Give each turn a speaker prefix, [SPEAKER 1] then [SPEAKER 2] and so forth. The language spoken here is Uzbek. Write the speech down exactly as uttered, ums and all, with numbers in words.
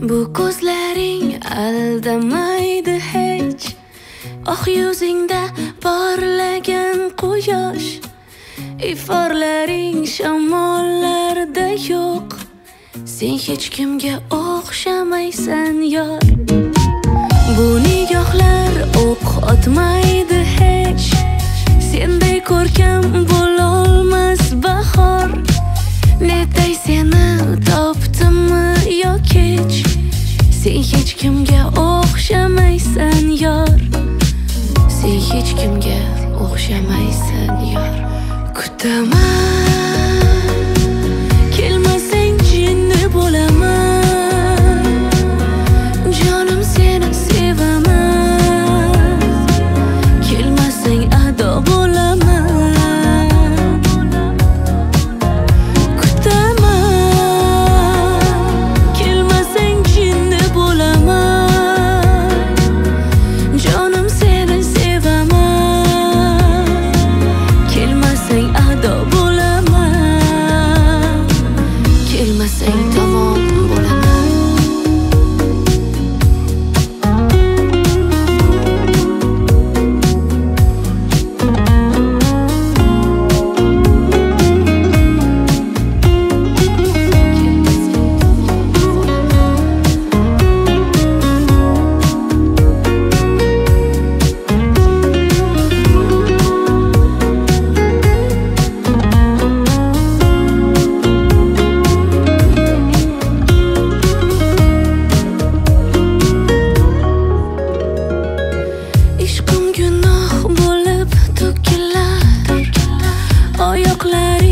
[SPEAKER 1] Bu ko'zlaring aldamaydi hech, oq yuzingda porlagan quyosh, iforlaring shamollarda yo'q. Sen hech kimga o'xshamaysan yor. Bu nigohlar o'q otmaydi hech, senday ko'rkam bo'lolmas bahor. Netay seni topdimmi yo kech, sen hech kimga o'xshamaysan yor. Sen hech kimga o'xshamaysan yor. Kutaman, kelmasang jinni bo'laman, jonim seni sevaman. Kelmasang ado bo'laman. Kutaman, kelmasang jinni bo'laman, jonim seni sevaman. Kelmasang ado bo'laman, kelmasang tamom bo'laman. Ishqim gunoh bo'lib to'kilar, oyoqlar